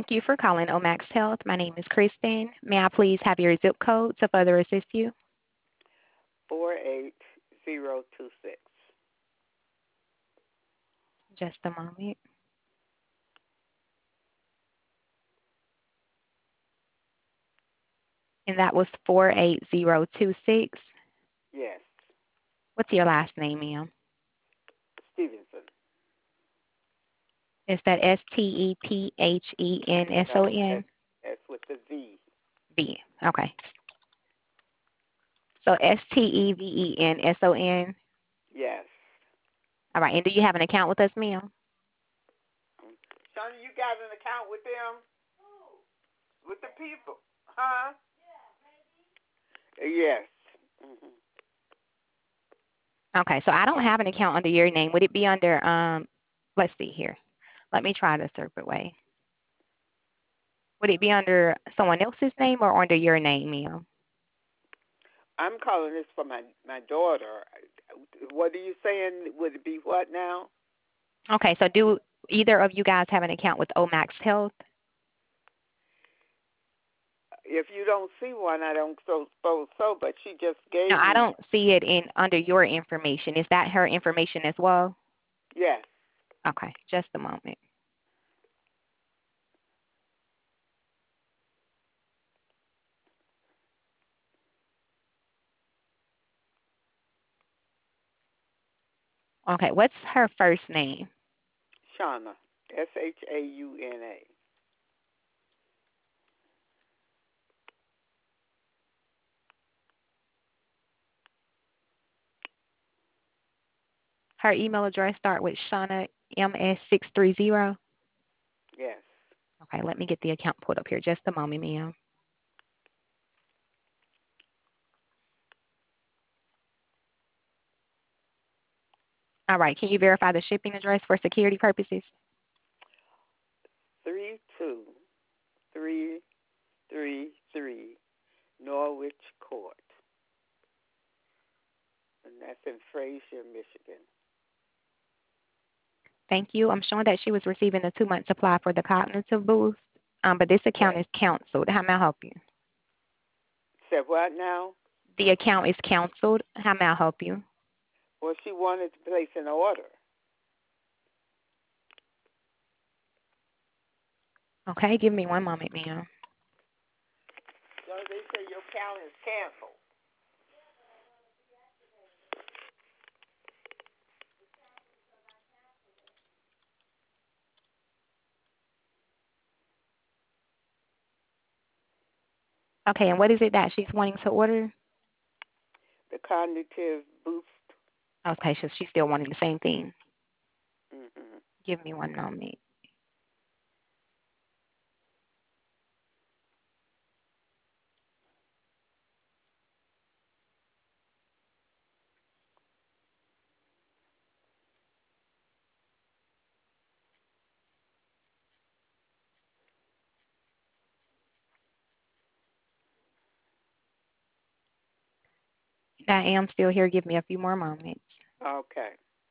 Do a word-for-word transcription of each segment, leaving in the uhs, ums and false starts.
Thank you for calling Omax Health. My name is Kristen. May I please have your zip code to further assist you? four eight zero two six. Just a moment. And that was four eight zero two six. Yes. What's your last name, ma'am? Stevenson. Is that S T E P H E N S O No, N? that's, that's with the V. B. Okay. So S T E V E N S O N. Yes. All right. And do you have an account with us, ma'am? Shonda, you got an account with them? With the people? Huh? Yes. Mm-hmm. Okay. So I don't have an account under your name. Would it be under, um, let's see here. Let me try the separate way. Would it be under someone else's name or under your name, ma'am? I'm calling this for my, my daughter. What are you saying? Would it be what now? Okay. So do either of you guys have an account with Omax Health? If you don't see one, I don't so suppose so, but she just No, gave I me. don't see it in under your information. Is that her information as well? Yes. Okay, just a moment. Okay, what's her first name? Shauna. S H A U N A. Her email address start with Shauna M S six three zero. Yes. Okay, let me get the account pulled up here. Just a moment, ma'am. All right, can you verify the shipping address for security purposes? Three two three three three Norwich Court, and that's in Fraser, Michigan. Thank you. I'm showing that she was receiving a two-month supply for the cognitive boost, um, but this account Yes. is canceled. How may I help you? Said what now? The account is canceled. How may I help you? Well, she wanted to place an order. Okay, give me one moment, ma'am. So they say your account is canceled. Okay, and what is it that she's wanting to order? The cognitive boost. Okay, so she's still wanting the same thing. Mm-hmm. Give me one moment. I am still here. Give me a few more moments. Okay.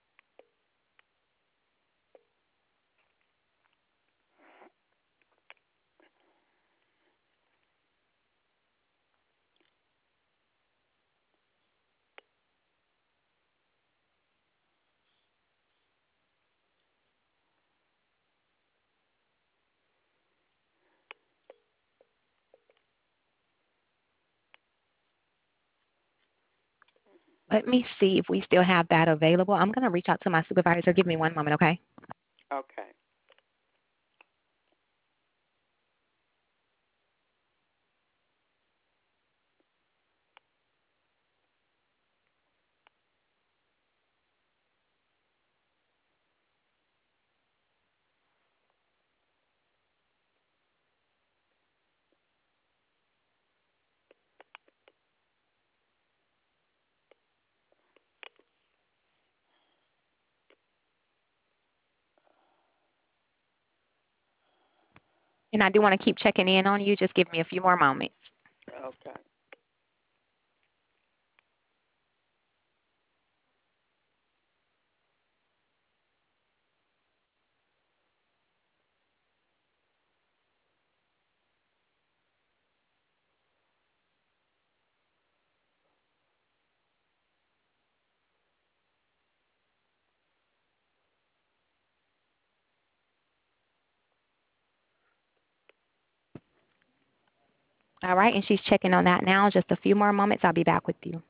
Let me see if we still have that available. I'm going to reach out to my supervisor. Give me one moment, okay? Okay. And I do want to keep checking in on you. Just give me a few more moments. Okay. All right, and she's checking on that now. Just a few more moments. I'll be back with you.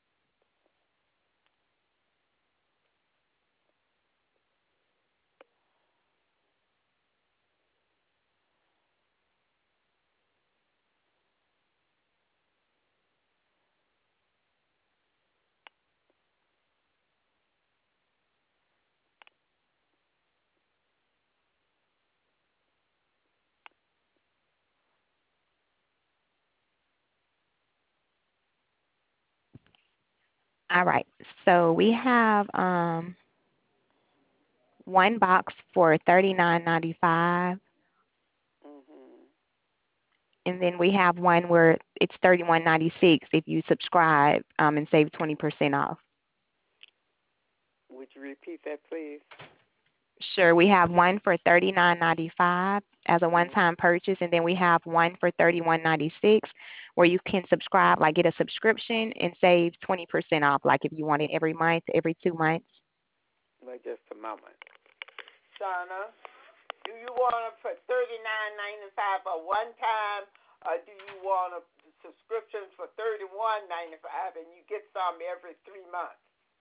All right, so we have um, one box for thirty-nine ninety-five, Mhm. and then we have one where it's thirty-one ninety-six if you subscribe um, and save twenty percent off. Would you repeat that, please? Sure, we have one for thirty-nine ninety-five as a Mhm. one-time purchase, and then we have one for thirty-one ninety-six where you can subscribe, like get a subscription and save twenty percent off, like if you want it every month, every two months. Wait just a moment. Shauna, do you want to put thirty nine ninety five for one time, or do you want a subscription for thirty one ninety five and you get some every three months?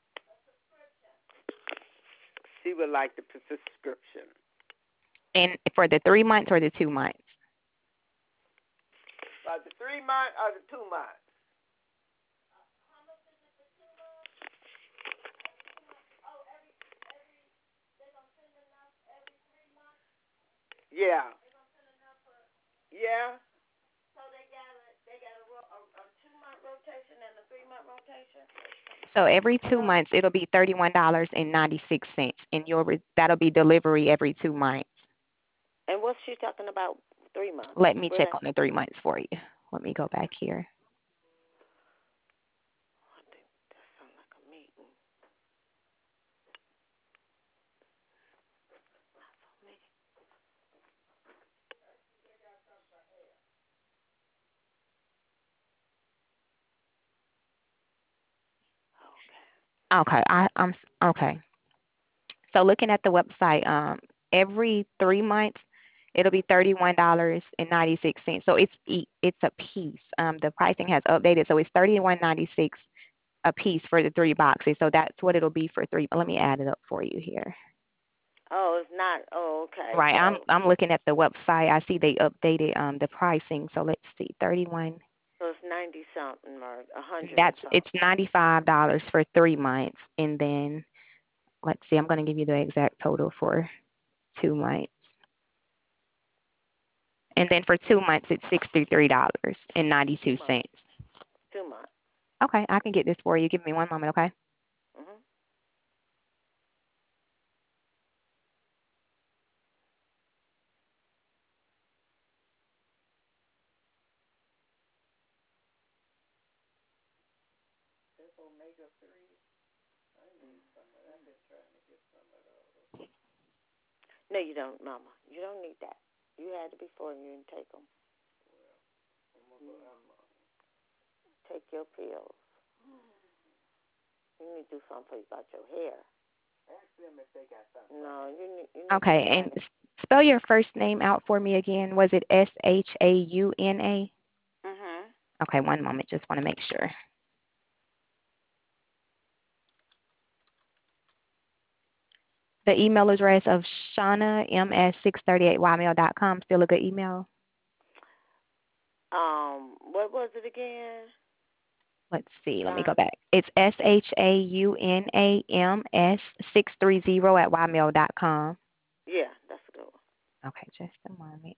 She would like the subscription. And for the three months or the two months? Uh, the three months or the two months? Yeah. Yeah. So every two months it'll be thirty-one dollars and ninety-six cents, and your re- that'll be delivery every two months. And what's she talking about? Three months. Let me Where check that? on the three months for you. Let me go back here. I think that sounds like a meeting. Okay, I, I'm s- okay. So looking at the website, um, every three months it'll be thirty-one dollars and ninety-six cents. So it's e- it's a piece. Um, the pricing has updated, so it's thirty-one ninety-six a piece for the three boxes. So that's what it'll be for three. Let me add it up for you here. Oh, it's not. Oh, okay. Right, I'm So, I'm looking at the website. I see they updated um the pricing. So let's see, thirty-one. so it's ninety something or a hundred and That's something. it's ninety-five dollars for three months, and then let's see, I'm going to give you the exact total for two months. And then for two months, it's sixty-three dollars and Two ninety-two months. cents. Two months. Okay, I can get this for you. Give me one moment, okay? Mhm. That's omega three. I need some of that. I've been trying to get some of those. No, you don't, Mama. You don't need that. You had it before and you didn't take them. Well, I'm gonna go. I'm, uh, Take your pills. You need to do something about your hair. ask them if they got something. No, you need. You need Okay, to and find it. s- spell your first name out for me again. Was it S H A U N A? Mhm. Okay, one moment. Just want to make sure. The email address of Shauna M S six thirty-eight ymail dot com. Still a good email? Um, what was it again? Let's see. Let me Sean. go back. It's S H A U N A M S six thirty at ymail dot com. Yeah, that's a good one. Okay, just a moment.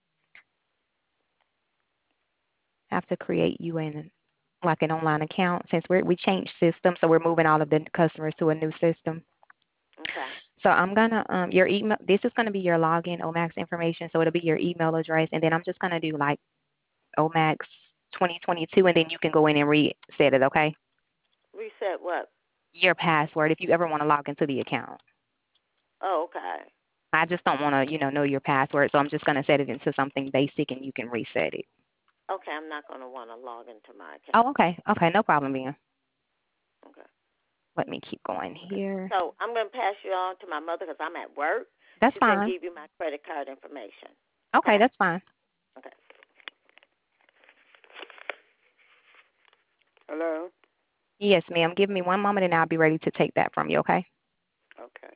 Have to create you in like an online account since we're we changed systems, so we're moving all of the customers to a new system. Okay. So I'm gonna um your email. This is gonna be your login Omax information, so it'll be your email address, and then I'm just gonna do like Omax twenty twenty-two, and then you can go in and reset it. Okay, Reset what? your password if you ever want to log into the account. Oh, okay. I just don't want to, you know, know your password, so I'm just gonna set it into something basic, and you can reset it. Okay, I'm not gonna want to log into my Oh, account. okay, okay, no problem, then. Okay. Let me keep going Okay. here. So I'm gonna pass you on to my mother because I'm at work. That's She's gonna fine. give you my credit card information. Okay, Okay. that's fine. Okay. Yes, ma'am. Give me one moment and I'll be ready to take that from you, okay? Okay.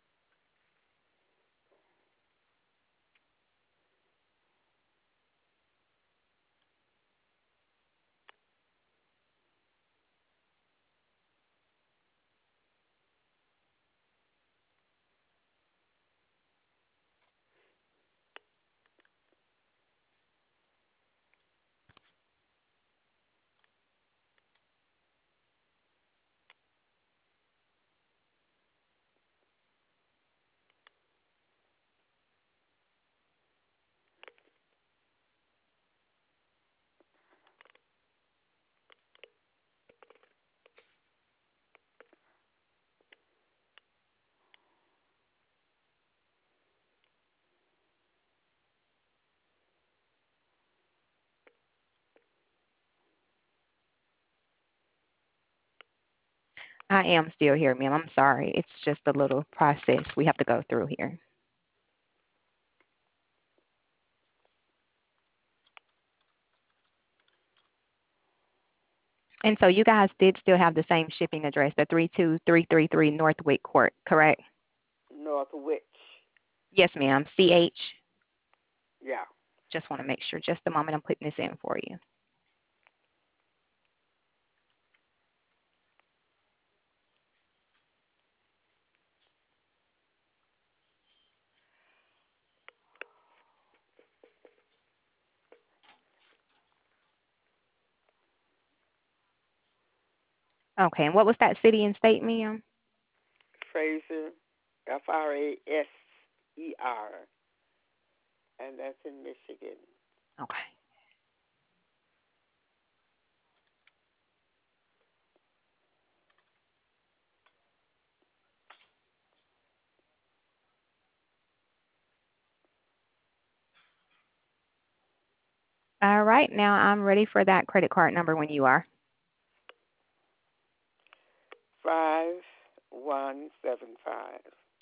I am still here, ma'am. I'm sorry. It's just a little process we have to go through here. And so you guys did still have the same shipping address, the three two three three three Northwick Court, correct? Northwich. Yes, ma'am. C H. Yeah. Just want to make sure. Just a moment. I'm putting this in for you. Okay. And what was that city and state, ma'am? Fraser, F R A S E R, and that's in Michigan. Okay. All right. Now I'm ready for that credit card number when you are. Five one seven five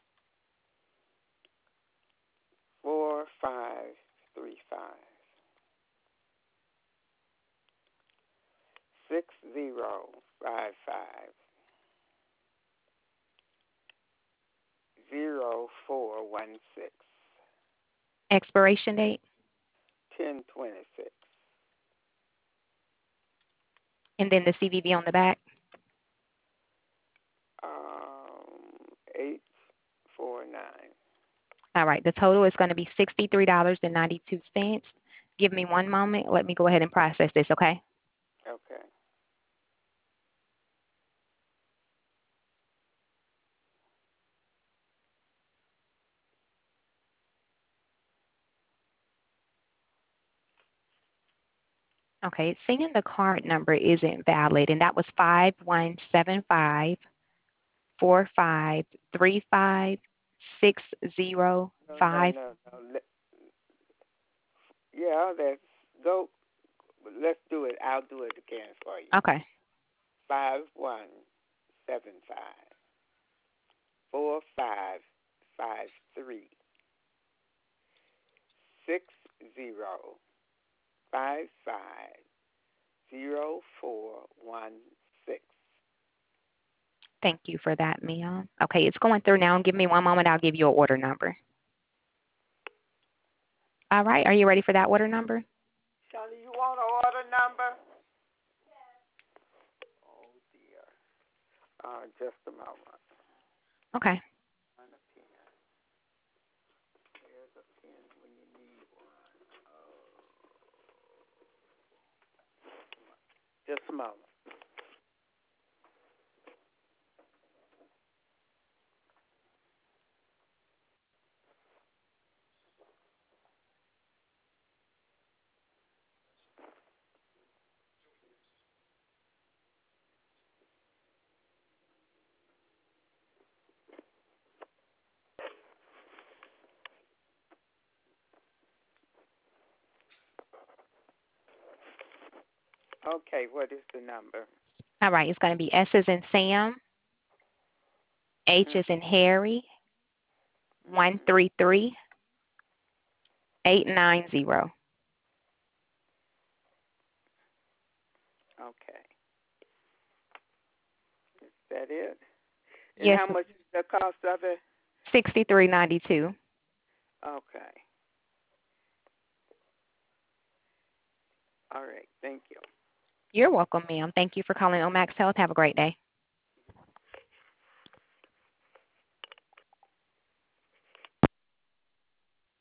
four five three five six zero five five zero four one six Expiration date ten twenty six. and then the C V V on the back. Um, eight four nine. All right. The total is going to be sixty-three dollars and ninety-two cents. Give me one moment. Let me go ahead and process this, okay? Okay. Okay. It's saying the card number isn't valid, and that was five one seven five four five three five six zero No, no, five. no, no. Let, yeah, that's go. Let's do it. I'll do it again for you. Okay. Five one seven five four five five three six zero five five zero four one six. Thank you for that, ma'am. Okay, it's going through now. Give me one moment. I'll give you an order number. All right. Are you ready for that order number? Shani, you want an order number? Oh dear. Uh, just a moment. Okay. Find a pen. There's a pen when you need one. Oh. Just a moment. Okay, what is the number? All right. It's going to be S as in Sam, H Mm-hmm. as in Harry, one Mm-hmm. three three eight nine zero. Okay. that it? And Yes, how much is the cost of it? sixty-three ninety-two. Okay. All right. Thank you. You're welcome, ma'am. Thank you for calling Omax Health. Have a great day.